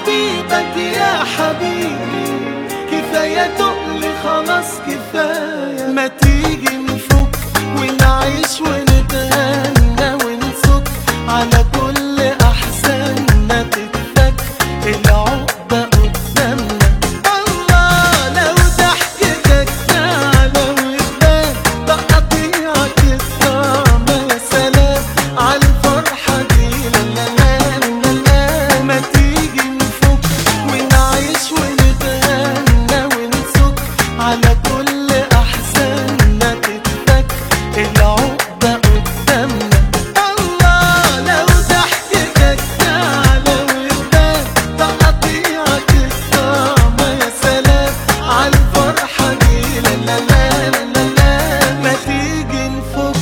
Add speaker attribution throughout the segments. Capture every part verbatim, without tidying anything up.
Speaker 1: حبيبك يا حبيبي، كفاية تقلي خلاص كفاية. ما تيجي نفك ونعيش ونتهنى ونصك على كل أحزاننا تتفك العقدة قدامنا. الله لو ضحكتك تعلى وتبان تقطيعك الطعم، يا سلام عالفرحة دي. لا لا لا لا ما تيجي نفك ونعيش ونتهنى ونصك على كل أحزاننا تتفك العقدة قدامنا. الله لو ضحكتك تعلى وتبان تقطيعك الطعم، يا سلام عالفرحة دي. لا لا لا لا لا ما تيجي نفك.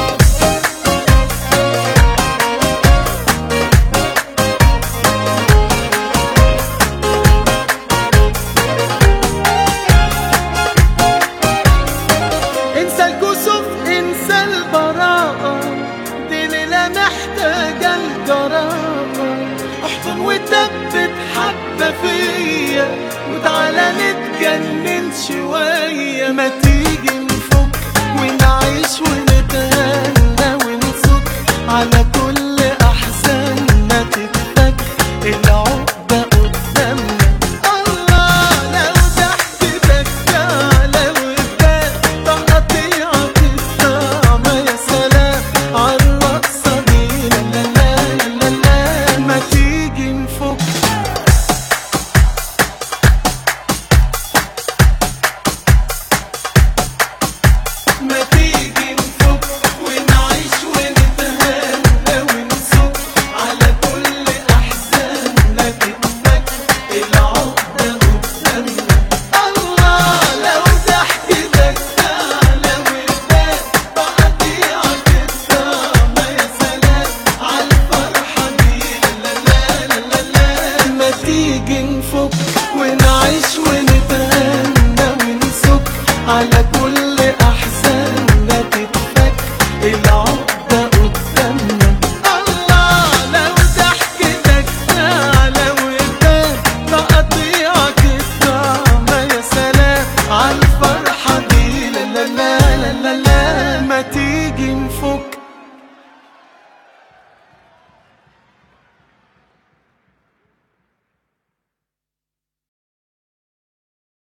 Speaker 1: انسى الكسوف انسى البراءة، دي ليلة محتاجة الجراءة. احضن وثبت حبة فيا وتعالى نتجنن شوية. ما تيجي نفك ونعيش ونتهنى ونصك على كل أحزاننا تتفك العقدة قدامنا. الله لو ضحكتك تعلى وتبان تقطيعك الطعم، يا سلام عالرقصة دي. لا لا لا لا لا ما تيجي نفك.